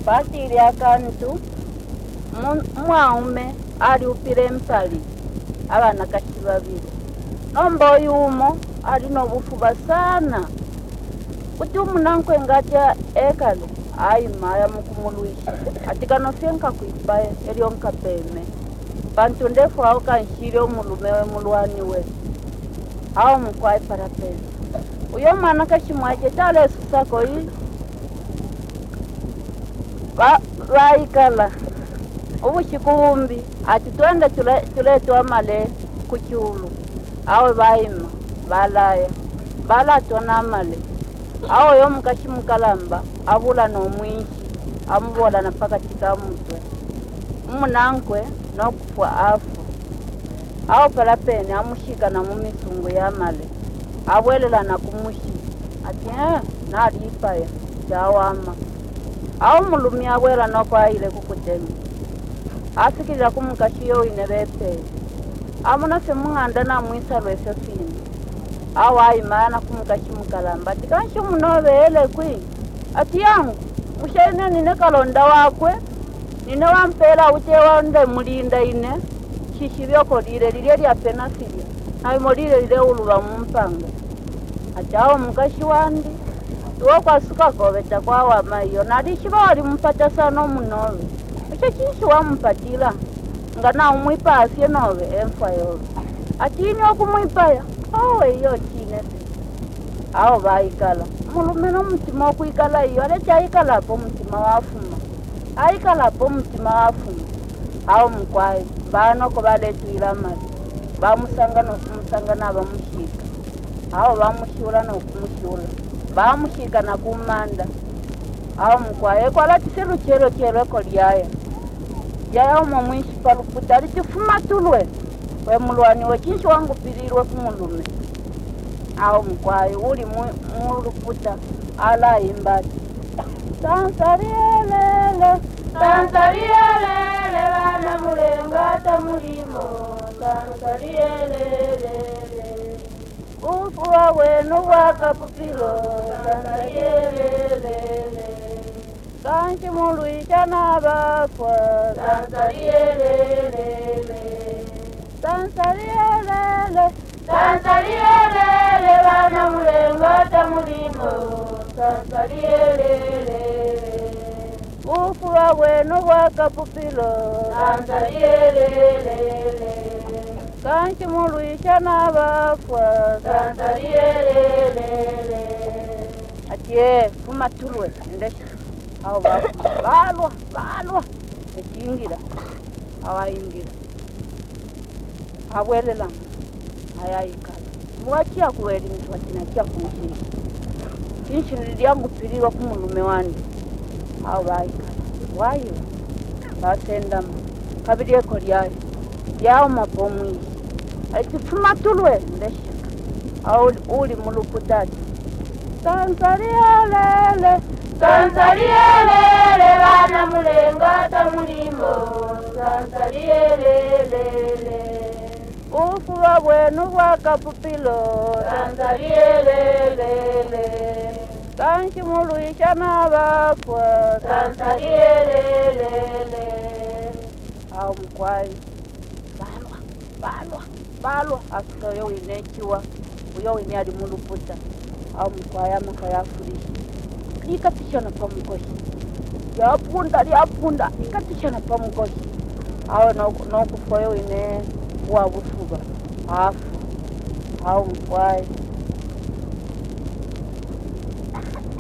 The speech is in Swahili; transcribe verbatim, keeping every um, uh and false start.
patili akantu mwaume ali upile mpali abana kati babili nomba oyumo ali nobufuba sana kuti umunanke ngati ekale ayimaya mukumuluisha atikanofyenka kuipaye elio nkapeme bantu ndefu hao kanshile omulume we mulwani we hao mkwai parapeza uyo mwana kashimwaje tale susako hii ba baikala ubushikuumbi ati twende tule tule twamale kuchulu awe baima balaya bala tonamale awo yo mukashimukalamba abula no mwinshi amubola na paka chikamutwe umunankwe nokufwa afu awo palapene amushika na mumisungu ya male abwelela na kumushi ati eh nalipaya jawama awo mulumi abwela nokwaile kukutemi asikilira kumukashiyo inebepe amuna se munganda na mwisa lwese fini awa imana kumukashimukalamba ati kanshi munobele kwi ati yangu ushene nine kalonda wakwe nine wampela ute wande mulinda ine shishibyoko lile lile lya penasilia na imolile lile uluba mumpanga ati awo mukashi wandi tuwo kwa suka kobeta kwa wamayo nalishiba wali mpata sana munobe uche chinshi wampatila nga na umwipa asye nobe emfa yobe ati ini okumwipaya awe iyo chine awo baikala mulume n'omutima okwikala iyo aleti aikalapo omutima wafuma aikalapo omutima wafuma awo mukwayi banoko baletwila mali bamusanga n'okumusanga n'abamushika awo bamushula n'okumushula bamushika nakumanda awo mukwayi ekwalati seluchelo chelo eko lyaya yaya omo mwishi paluputa alitifuma tulwe we mulwani we chinshi wangu pililwe kumulume awo mukwayi uli muluputa ala imbati sansarielele sansarielele bana mulengata mulimo sansarielele ufuwa wenu wakapupilo sansarielele kanshi muluisha nabafwa sansarielele sansarielele sansarielele bana mulengata mulimo sansarielele ufuwa wenu bwakapupilo sansarielele kanshi muluisha nabafwa sansarielele atiye fuma tulwe ndesha awo balwa balwa echingira awayingira abwelela ayayikala mwachia kuweli mtu watinachia kumshini inshi liliangu pililwa kumulume wandi awo bayikala wayo basendama kabirieko lyayo yawo mapomwishi aitifuma tulwe ndeshika awo uli muluputati sansarielele sansarielele bana mulengata mulimo sansarielele ufuwa bwenu bwakapupilo sansarielele kanshi muluisha nabafwa sansarielele awo mukwayi balwa balwa balwa asuka uyo winechiwa uyo wine ali muluputa awo mukwayi amaka yafurisha likatishana pamukoshi yapunda lyapunda likatishana pamukoshi awo nokufoyo wine wabufuba afu awo mukwayi